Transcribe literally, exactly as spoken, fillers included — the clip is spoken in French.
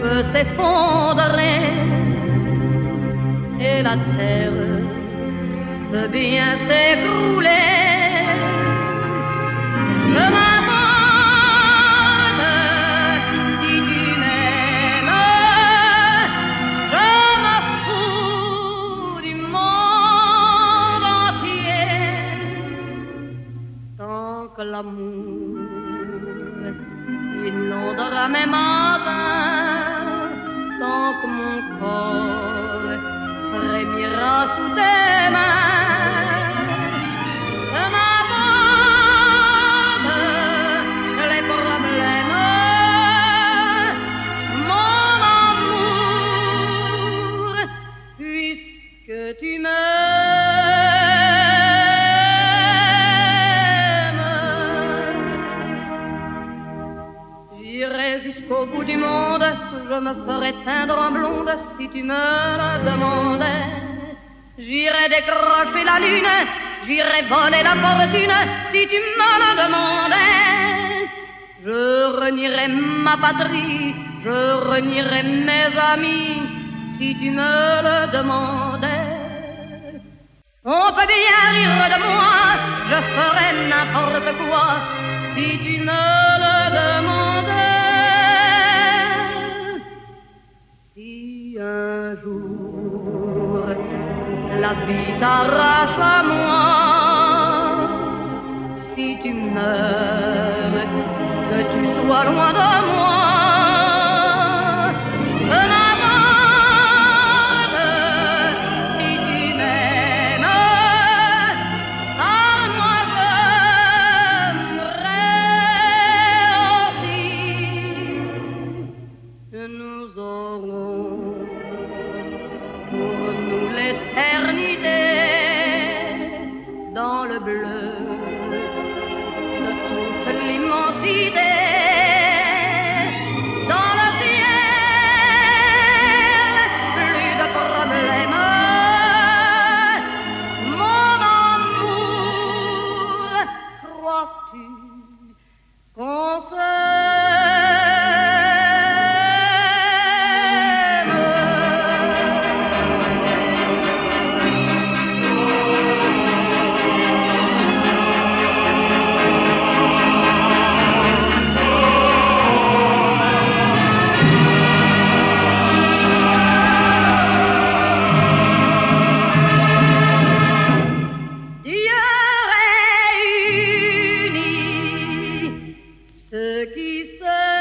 peut s'effondrer et la terre peut bien s'écrouler. Je m'abandonne si tu m'aimes, je me fous du monde entier. Tant que l'amour inondera mes matins, tant que mon corps frémira sous tes mains, je m'abandonne les problèmes, mon amour, puisque tu m'aimes. J'irai jusqu'au bout du monde, je me ferai teindre en blonde si tu me le demandais. J'irai décrocher la lune, j'irai voler la fortune si tu me le demandais. Je renierai ma patrie, je renierai mes amis si tu me le demandais. On peut bien rire de moi, je ferai n'importe quoi si tu me le demandais. Si un jour la vie t'arrache à moi, si tu meurs, que tu sois loin de moi, je m'abandonne si tu m'aimes, car moi j'aimerais aussi que nous aurons pour nous l'éternité dans le bleu de toute l'immensité, dans le ciel, plus de problèmes, mon amour, crois-tu qu'on ceux qui se